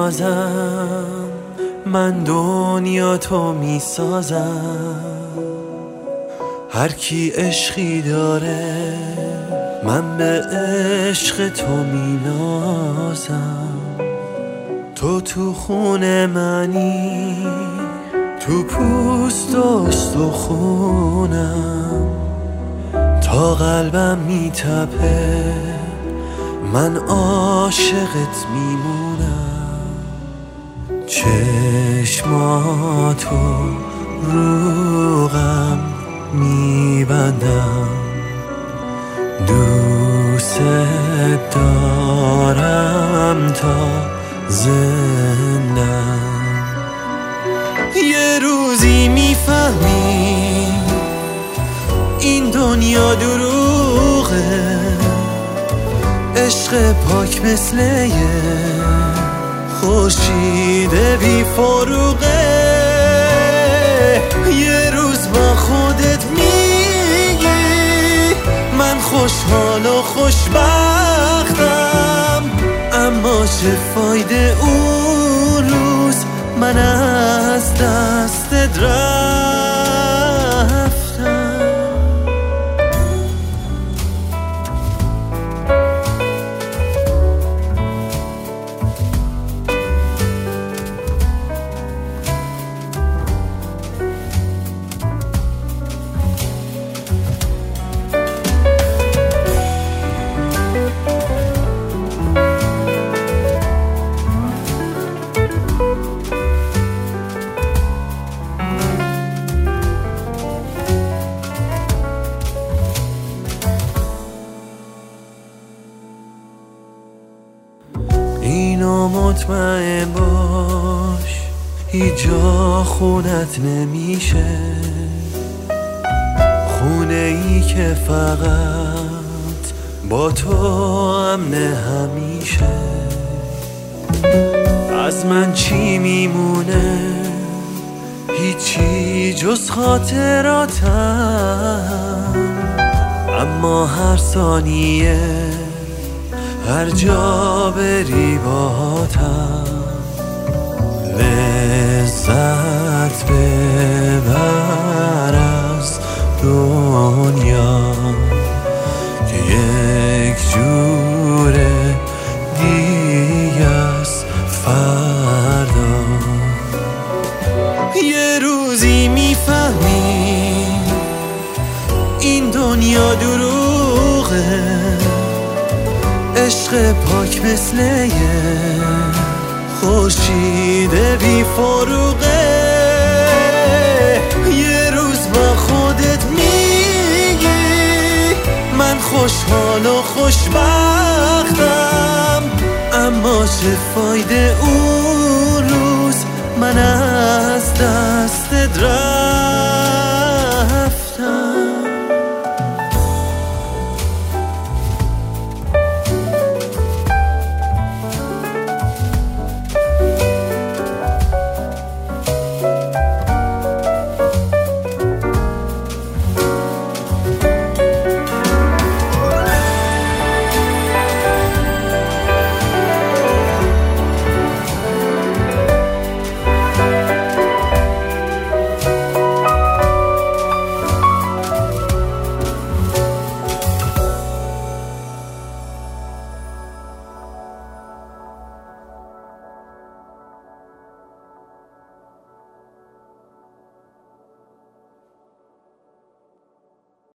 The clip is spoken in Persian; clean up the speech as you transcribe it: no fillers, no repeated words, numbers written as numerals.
نازم، من دنیا تو می سازم. هر کی عشقی داره من به عشق تو می نازم. تو خون منی، تو پوست و استخونم، تا قلبم می تپه من عاشقت میمونم. چشماتو رو غم میبندم، دوست دارم تا زندم. یه روزی میفهمی این دنیا دروغه، عشق پاک مثل یه خورشید بی فروغه. یه روز با خودت میگی من خوشحال و خوشبختم، اما چه فایده اون روز من از دستت رفتم. اینو مطمئن باش هیچ جا خونت نمیشه، خونه ای که فقط با تو امنه همیشه. از من چی میمونه؟ هیچی جز خاطراتم، اما هر ثانیه هر جا بری باهاتم. لذت ببر از دنیا که یک جوره دیگه از فردا. یه روزی میفهمی این دنیا دروغه، عشق پاک مثل یه خورشید بی فروغه. یه روز با خودت میگی من خوشحال و خوشبختم، اما چه فایده اون روز من از دستت رفتم.